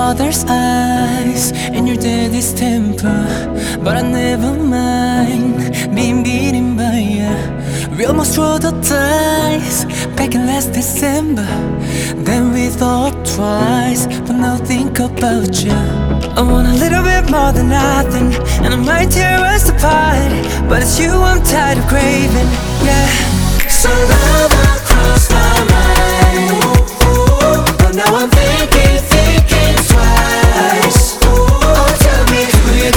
mother's eyes and your daddy's temper, but I never mind being beaten by you. We almost rolled the dice back in last December. Then we thought twice, but now think about you. I want a little bit more than nothing, and I might tear us apart, but it's you I'm tired of craving, yeah. So love across my mind, but now I'm thinking twice. Oh, tell me, do you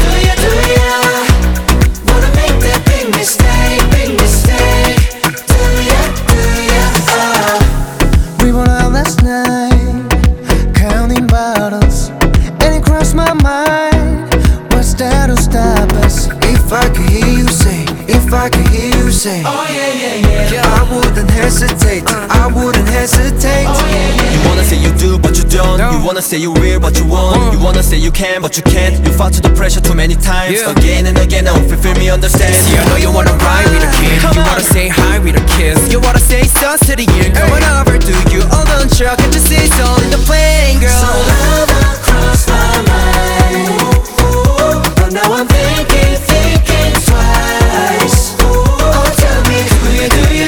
wanna make that big mistake? Do ya? We went out last night, counting bottles, and it crossed my mind, what's that'll stop us? If I could hear you say, oh yeah, I wouldn't hesitate, I wouldn't hesitate. You wanna say you do but you don't. You wanna say you will but you won't. You wanna say you can but you can't. You fought to the pressure too many times, again and again. I hope you feel me, understand. See, I know you wanna ride with a kid, you wanna say hi with a kiss, you wanna say so to the end. Girl, whenever do you all done truck and just say so in the plane, girl. So love across my mind, but now I'm thinking twice. Oh, tell me, do you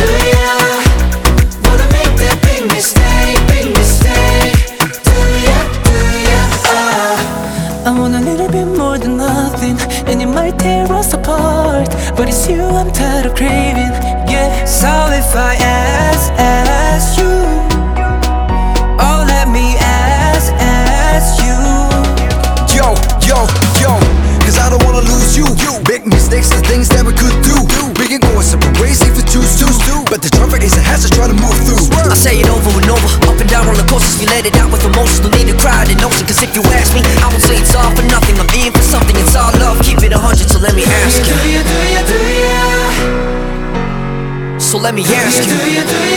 wanna make that big mistake? Do ya? I want a little bit more than nothing, and it might tear us apart, but it's you I'm tired of craving, yeah. So if I ask you, oh let me ask you. Yo, cause I don't wanna lose you. Big mistakes, the things that we could do. We can go our separate ways if we choose to, but the driver is a hazard, try to move through. I say it over and over, up and down roller coasters, we let it out with emotions, no need to cry at an ocean. Cause if you ask me, I won't say it's all for nothing. I'm in for something, it's all love, keep it 100, so let me ask you. Do ya? So let me ask you. Do ya?